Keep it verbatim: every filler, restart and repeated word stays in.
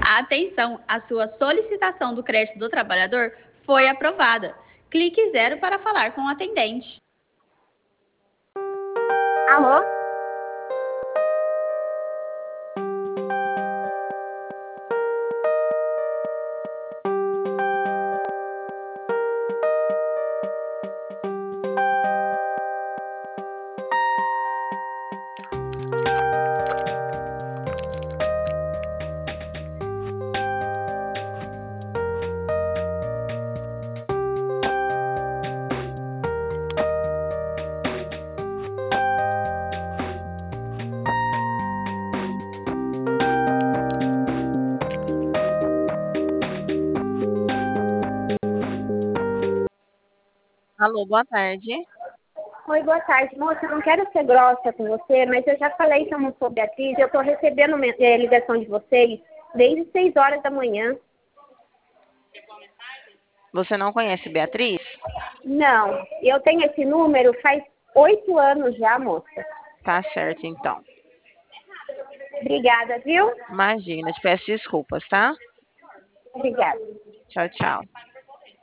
Atenção, a sua solicitação do crédito do trabalhador foi aprovada. Clique zero para falar com o atendente. Alô? Alô, boa tarde. Oi, boa tarde. Moça, eu não quero ser grossa com você, mas eu já falei que eu não sou Beatriz. Eu estou recebendo eh, ligação de vocês desde seis horas da manhã. Você não conhece Beatriz? Não, eu tenho esse número faz oito anos já, moça. Tá certo, então. Obrigada, viu? Imagina, te peço desculpas, tá? Obrigada. Tchau, tchau.